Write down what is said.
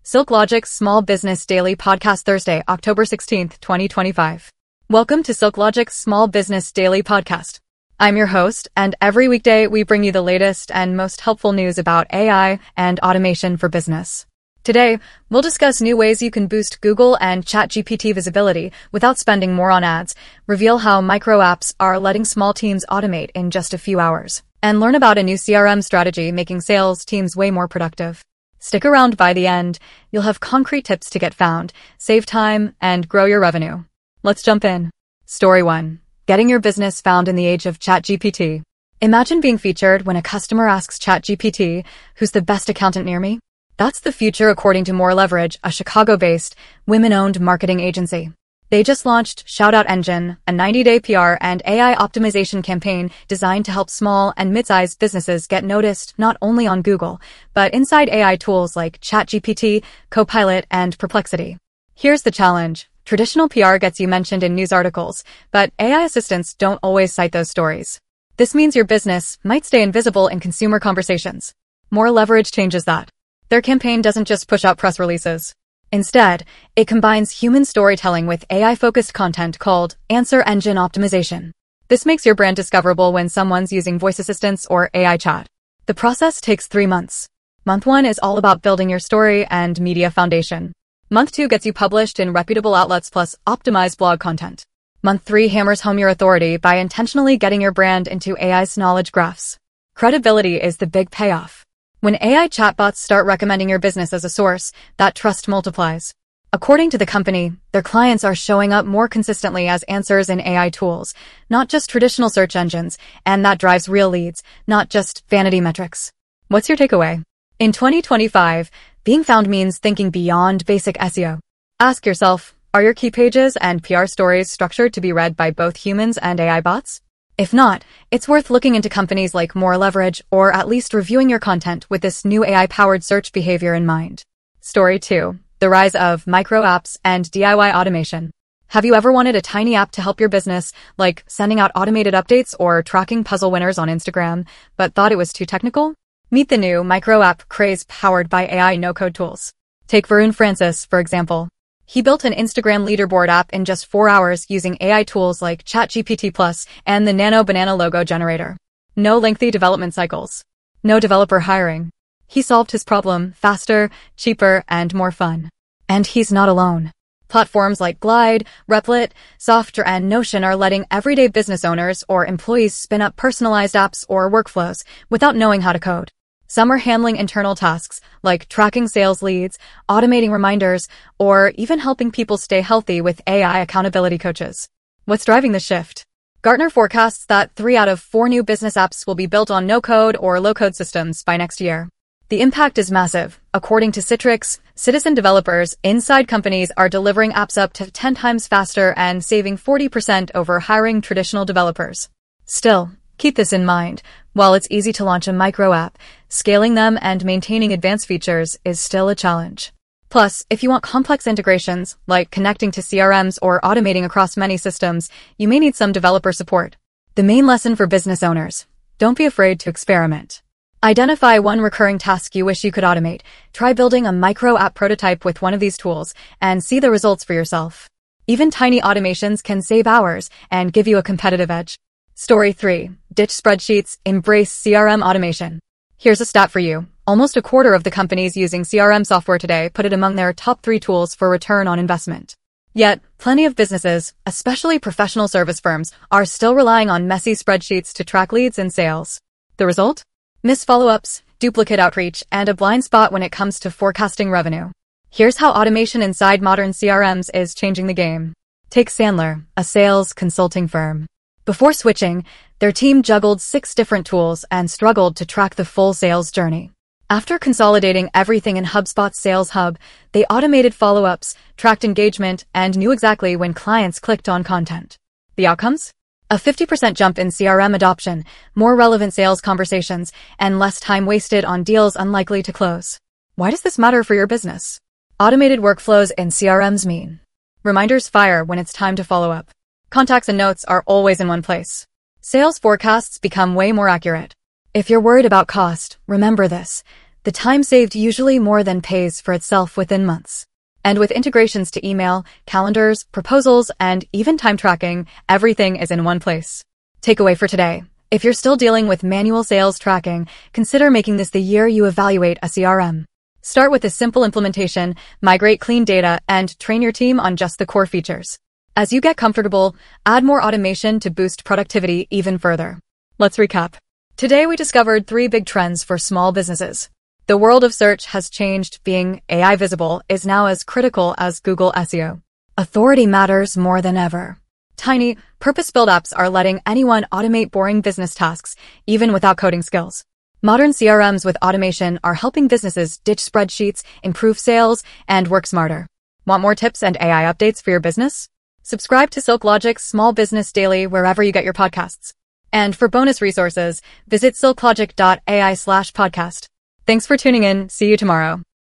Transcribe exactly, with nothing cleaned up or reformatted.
SilkLogic's Small Business Daily Podcast, Thursday, October sixteenth, twenty twenty-five. Welcome to SilkLogic's Small Business Daily Podcast. I'm your host, and every weekday we bring you the latest and most helpful news about A I and automation for business. Today, we'll discuss new ways you can boost Google and ChatGPT visibility without spending more on ads, reveal how micro apps are letting small teams automate in just a few hours, and learn about a new C R M strategy making sales teams way more productive. Stick around by the end. You'll have concrete tips to get found, save time, and grow your revenue. Let's jump in. Story one. Getting your business found in the age of ChatGPT. Imagine being featured when a customer asks ChatGPT, "Who's the best accountant near me?" That's the future according to More Leverage, a Chicago-based, women-owned marketing agency. They just launched Shoutout Engine, a ninety-day P R and A I optimization campaign designed to help small and mid-sized businesses get noticed not only on Google, but inside A I tools like ChatGPT, Copilot, and Perplexity. Here's the challenge. Traditional P R gets you mentioned in news articles, but A I assistants don't always cite those stories. This means your business might stay invisible in consumer conversations. More Leverage changes that. Their campaign doesn't just push out press releases. Instead, it combines human storytelling with A I-focused content called Answer Engine Optimization. This makes your brand discoverable when someone's using voice assistants or A I chat. The process takes three months. Month one is all about building your story and media foundation. Month two gets you published in reputable outlets plus optimized blog content. Month three hammers home your authority by intentionally getting your brand into A I's knowledge graphs. Credibility is the big payoff. When A I chatbots start recommending your business as a source, that trust multiplies. According to the company, their clients are showing up more consistently as answers in A I tools, not just traditional search engines, and that drives real leads, not just vanity metrics. What's your takeaway? In twenty twenty-five, being found means thinking beyond basic S E O. Ask yourself, are your key pages and P R stories structured to be read by both humans and A I bots? If not, it's worth looking into companies like More Leverage or at least reviewing your content with this new A I-powered search behavior in mind. Story two. The rise of micro apps and D I Y automation. Have you ever wanted a tiny app to help your business, like sending out automated updates or tracking puzzle winners on Instagram, but thought it was too technical? Meet the new micro app craze powered by A I no-code tools. Take Varun Francis, for example. He built an Instagram leaderboard app in just four hours using A I tools like ChatGPT Plus and the Nano Banana logo generator. No lengthy development cycles. No developer hiring. He solved his problem faster, cheaper, and more fun. And he's not alone. Platforms like Glide, Replit, Softr, and Notion are letting everyday business owners or employees spin up personalized apps or workflows without knowing how to code. Some are handling internal tasks, like tracking sales leads, automating reminders, or even helping people stay healthy with A I accountability coaches. What's driving the shift? Gartner forecasts that three out of four new business apps will be built on no-code or low-code systems by next year. The impact is massive. According to Citrix, citizen developers inside companies are delivering apps up to ten times faster and saving forty percent over hiring traditional developers. Still, keep this in mind. While it's easy to launch a micro app, scaling them and maintaining advanced features is still a challenge. Plus, if you want complex integrations, like connecting to C R Ms or automating across many systems, you may need some developer support. The main lesson for business owners: don't be afraid to experiment. Identify one recurring task you wish you could automate. Try building a micro app prototype with one of these tools and see the results for yourself. Even tiny automations can save hours and give you a competitive edge. Story three. Ditch spreadsheets, embrace C R M automation. Here's a stat for you. Almost a quarter of the companies using C R M software today put it among their top three tools for return on investment. Yet, plenty of businesses, especially professional service firms, are still relying on messy spreadsheets to track leads and sales. The result? Missed follow-ups, duplicate outreach, and a blind spot when it comes to forecasting revenue. Here's how automation inside modern C R Ms is changing the game. Take Sandler, a sales consulting firm. Before switching, their team juggled six different tools and struggled to track the full sales journey. After consolidating everything in HubSpot's Sales Hub, they automated follow-ups, tracked engagement, and knew exactly when clients clicked on content. The outcomes? A fifty percent jump in C R M adoption, more relevant sales conversations, and less time wasted on deals unlikely to close. Why does this matter for your business? Automated workflows in C R Ms mean reminders fire when it's time to follow up. Contacts and notes are always in one place. Sales forecasts become way more accurate. If you're worried about cost, remember this. The time saved usually more than pays for itself within months. And with integrations to email, calendars, proposals, and even time tracking, everything is in one place. Takeaway for today. If you're still dealing with manual sales tracking, consider making this the year you evaluate a C R M. Start with a simple implementation, migrate clean data, and train your team on just the core features. As you get comfortable, add more automation to boost productivity even further. Let's recap. Today we discovered three big trends for small businesses. The world of search has changed. Being A I visible is now as critical as Google S E O. Authority matters more than ever. Tiny, purpose-built apps are letting anyone automate boring business tasks, even without coding skills. Modern C R Ms with automation are helping businesses ditch spreadsheets, improve sales, and work smarter. Want more tips and A I updates for your business? Subscribe to SilkLogic's Small Business Daily wherever you get your podcasts. And for bonus resources, visit silklogic dot A I slash podcast. Thanks for tuning in. See you tomorrow.